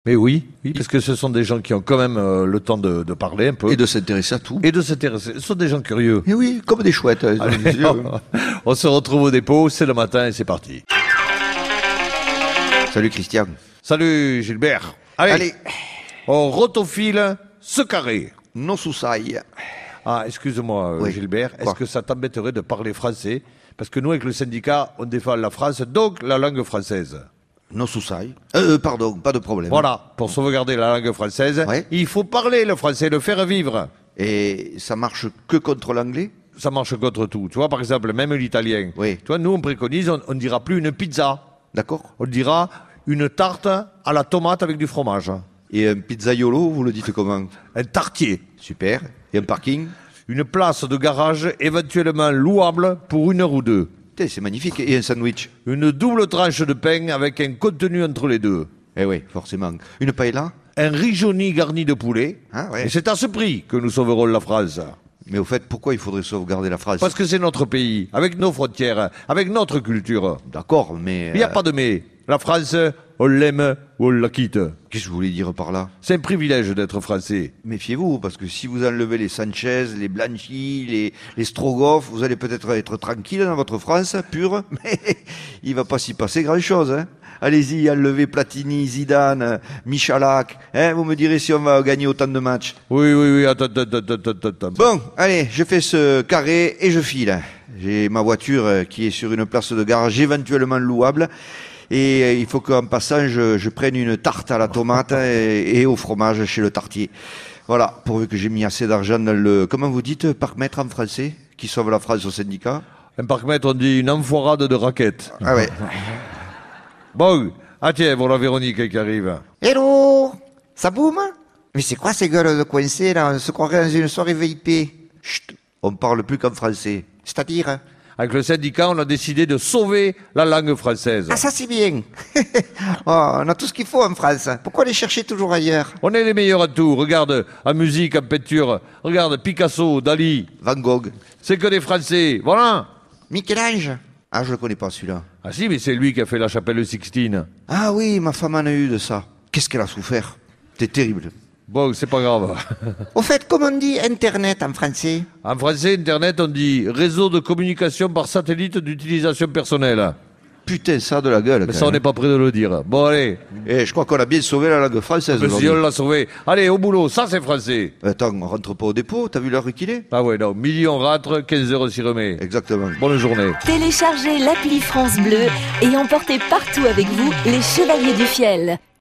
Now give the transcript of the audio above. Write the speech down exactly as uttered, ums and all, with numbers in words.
Mais oui, oui, parce que ce sont des gens qui ont quand même euh, le temps de, de parler un peu. Et de s'intéresser à tout. Et de s'intéresser. Ce sont des gens curieux. Et oui, comme des chouettes. Allez, on se retrouve au dépôt, c'est le matin et c'est parti. Salut Christian. Salut Gilbert. Allez, Allez. on rotophile ce carré. Non sous-saille. Ah, excuse-moi Oui. Gilbert, est-ce Quoi que ça t'embêterait de parler français? Parce que nous, avec le syndicat, on défend la France, donc la langue française. Non sous-saille. Euh, pardon, pas de problème. Voilà, pour sauvegarder la langue française, Ouais. il faut parler le français, le faire vivre. Et ça marche que contre l'anglais? Ça marche contre tout. Tu vois, par exemple, même l'italien. Oui. Tu vois, nous, on préconise, on ne dira plus une pizza. D'accord. On dira une tarte à la tomate avec du fromage. Et un pizzaiolo, vous le dites comment? Un tartier. Super. Et un parking? Une place de garage éventuellement louable pour une heure ou deux. Putain, c'est magnifique. Et un sandwich? Une double tranche de pain avec un contenu entre les deux. Eh oui, forcément. Une paella? Un rijouni garni de poulet. Ah ouais. Et c'est à ce prix que nous sauverons la France. Mais au fait, pourquoi il faudrait sauvegarder la France? Parce que c'est notre pays, avec nos frontières, avec notre culture. D'accord, mais... Il n'y a euh, pas de mais. La France, on l'aime ou on la quitte. Qu'est-ce que vous voulez dire par là? C'est un privilège d'être français. Méfiez-vous, parce que si vous enlevez les Sanchez, les Blanchi, les, les Strogoff, vous allez peut-être être tranquille dans votre France pure, mais il va pas s'y passer grand-chose. Hein. Allez-y, enlevez Platini, Zidane, Michalak. Hein, vous me direz si on va gagner autant de matchs. Oui, oui, oui, attends, attends, attends, attends, attends. Bon, allez, je fais ce carré et je file. J'ai ma voiture euh, qui est sur une place de garage éventuellement louable. Et euh, il faut qu'en passant, je, je prenne une tarte à la tomate et, et au fromage chez le tartier. Voilà, pourvu que j'ai mis assez d'argent dans le... Comment vous dites, parc-mètre en français, qui sauve la France au syndicat? Un parc-mètre, on dit une enfoirade de raquettes. Ah ouais. Bon, ah tiens, voilà Véronique qui arrive. Hello, ça boum? Mais c'est quoi ces gueules de coincés là? On se croirait dans une soirée V I P. Chut, on parle plus qu'en français. C'est-à-dire? Avec le syndicat, on a décidé de sauver la langue française. Ah ça c'est bien. Oh, on a tout ce qu'il faut en France. Pourquoi aller chercher toujours ailleurs? On est les meilleurs à tout. Regarde, en musique, en peinture. Regarde, Picasso, Dali. Van Gogh. C'est que des Français. Voilà. Michel-Ange? Ah, je le connais pas celui-là. Ah si, mais c'est lui qui a fait la chapelle Sixtine. Ah oui, ma femme en a eu de ça. Qu'est-ce qu'elle a souffert? C'est terrible. Bon, c'est pas grave. Au fait, comment on dit Internet en français? En français, Internet, on dit réseau de communication par satellite d'utilisation personnelle. Putain, ça a de la gueule. Mais quand ça, on même. n'est pas prêt de le dire. Bon, allez. Eh, je crois qu'on a bien sauvé la langue française Mais si aujourd'hui. on l'a sauvé. Allez, au boulot. Ça, c'est français. Attends, on rentre pas au dépôt, t'as vu l'heure qu'il est? Ah ouais, non. Midi, on rentre. quinze heures, on s'y remet. Exactement. Bonne journée. Téléchargez l'appli France Bleu et emportez partout avec vous les Chevaliers du Fiel.